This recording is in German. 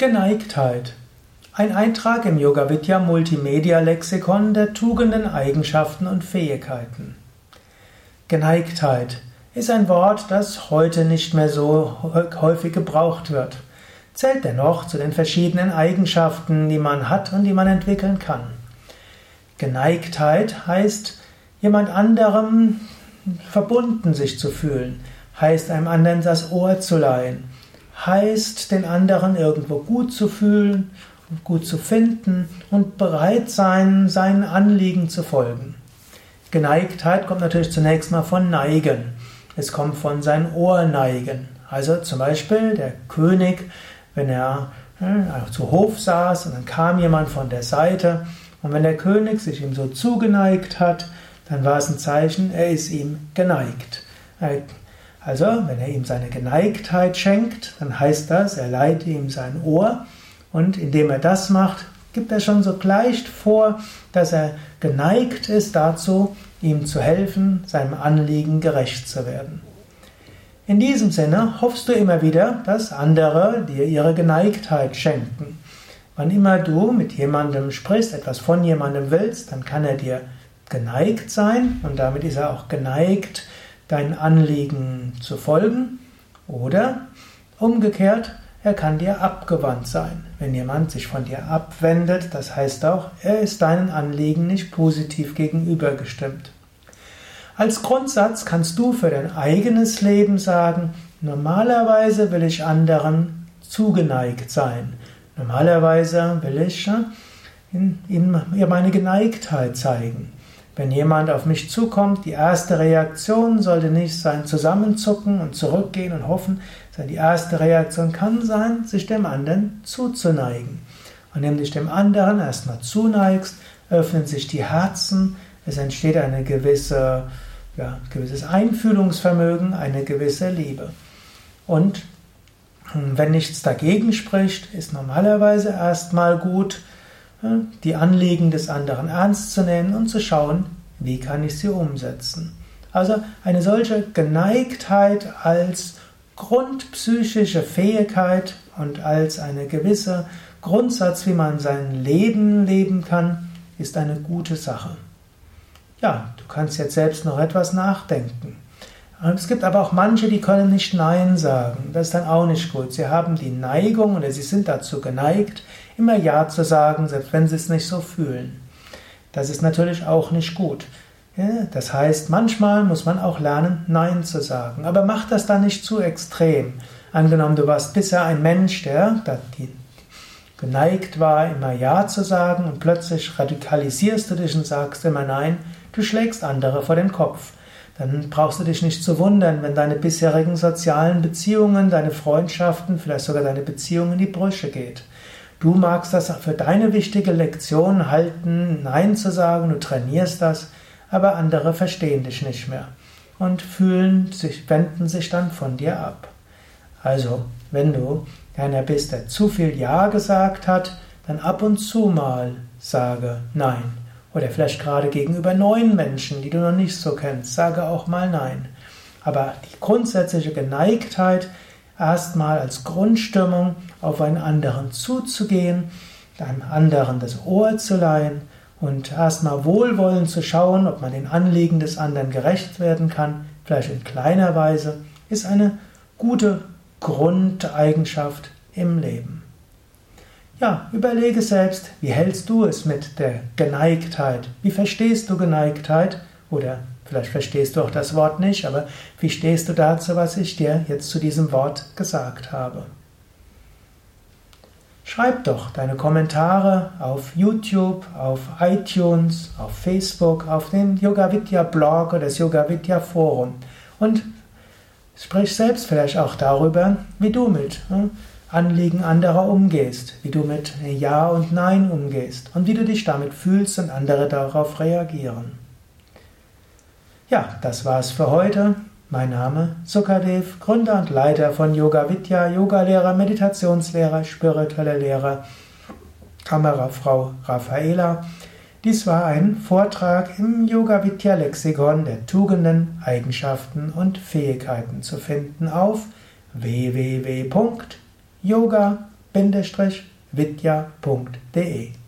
Geneigtheit. Ein Eintrag im Yoga-Vidya Multimedia Lexikon der Tugenden, Eigenschaften und Fähigkeiten. Geneigtheit ist ein Wort, das heute nicht mehr so häufig gebraucht wird, zählt dennoch zu den verschiedenen Eigenschaften, die man hat und die man entwickeln kann. Geneigtheit heißt, jemand anderem verbunden sich zu fühlen, heißt einem anderen das Ohr zu leihen, heißt den anderen irgendwo gut zu fühlen, gut zu finden und bereit sein, seinen Anliegen zu folgen. Geneigtheit kommt natürlich zunächst mal von Neigen. Es kommt von sein Ohr neigen. Also zum Beispiel der König, wenn er zu Hof saß und dann kam jemand von der Seite und wenn der König sich ihm so zugeneigt hat, dann war es ein Zeichen, er ist ihm geneigt. Also, wenn er ihm seine Geneigtheit schenkt, dann heißt das, er leiht ihm sein Ohr und indem er das macht, gibt er schon so gleich vor, dass er geneigt ist dazu, ihm zu helfen, seinem Anliegen gerecht zu werden. In diesem Sinne hoffst du immer wieder, dass andere dir ihre Geneigtheit schenken. Wann immer du mit jemandem sprichst, etwas von jemandem willst, dann kann er dir geneigt sein und damit ist er auch geneigt, dein Anliegen zu folgen, oder umgekehrt, er kann dir abgewandt sein. Wenn jemand sich von dir abwendet, das heißt auch, er ist deinen Anliegen nicht positiv gegenübergestimmt. Als Grundsatz kannst du für dein eigenes Leben sagen, normalerweise will ich anderen zugeneigt sein. Normalerweise will ich ihm meine Geneigtheit zeigen. Wenn jemand auf mich zukommt, die erste Reaktion sollte nicht sein, zusammenzucken und zurückgehen und hoffen, sondern die erste Reaktion kann sein, sich dem anderen zuzuneigen. Und indem du dich dem anderen erstmal zuneigst, öffnen sich die Herzen, es entsteht ein gewisses Einfühlungsvermögen, eine gewisse Liebe. Und wenn nichts dagegen spricht, ist normalerweise erstmal gut, die Anliegen des anderen ernst zu nehmen und zu schauen, wie kann ich sie umsetzen. Also eine solche Geneigtheit als grundpsychische Fähigkeit und als eine gewisse Grundsatz, wie man sein Leben leben kann, ist eine gute Sache. Ja, du kannst jetzt selbst noch etwas nachdenken. Es gibt aber auch manche, die können nicht Nein sagen. Das ist dann auch nicht gut. Sie haben die Neigung oder sie sind dazu geneigt, immer Ja zu sagen, selbst wenn sie es nicht so fühlen. Das ist natürlich auch nicht gut. Ja, das heißt, manchmal muss man auch lernen, Nein zu sagen. Aber mach das dann nicht zu extrem. Angenommen, du warst bisher ein Mensch, der geneigt war, immer Ja zu sagen und plötzlich radikalisierst du dich und sagst immer Nein, du schlägst andere vor den Kopf. Dann brauchst du dich nicht zu wundern, wenn deine bisherigen sozialen Beziehungen, deine Freundschaften, vielleicht sogar deine Beziehungen in die Brüche geht. Du magst das für deine wichtige Lektion halten, Nein zu sagen, du trainierst das, aber andere verstehen dich nicht mehr und wenden sich dann von dir ab. Also, wenn du einer bist, der zu viel Ja gesagt hat, dann ab und zu mal sage Nein. Oder vielleicht gerade gegenüber neuen Menschen, die du noch nicht so kennst, sage auch mal Nein. Aber die grundsätzliche Geneigtheit, erstmal als Grundstimmung auf einen anderen zuzugehen, einem anderen das Ohr zu leihen und erstmal wohlwollend zu schauen, ob man den Anliegen des anderen gerecht werden kann, vielleicht in kleiner Weise, ist eine gute Grundeigenschaft im Leben. Ja, überlege selbst, wie hältst du es mit der Geneigtheit? Wie verstehst du Geneigtheit? Oder vielleicht verstehst du auch das Wort nicht, aber wie stehst du dazu, was ich dir jetzt zu diesem Wort gesagt habe? Schreib doch deine Kommentare auf YouTube, auf iTunes, auf Facebook, auf dem Yoga Vidya Blog oder das Yoga Vidya Forum und sprich selbst vielleicht auch darüber, wie du mit Anliegen anderer umgehst, wie du mit Ja und Nein umgehst und wie du dich damit fühlst und andere darauf reagieren. Ja, das war's für heute. Mein Name Sukadev, Gründer und Leiter von Yoga Vidya, Yogalehrer, Meditationslehrer, spiritueller Lehrer, Kamerafrau Raffaela. Dies war ein Vortrag im Yoga Vidya Lexikon der Tugenden, Eigenschaften und Fähigkeiten zu finden auf www.yoga-vidya.de yoga-vidya.de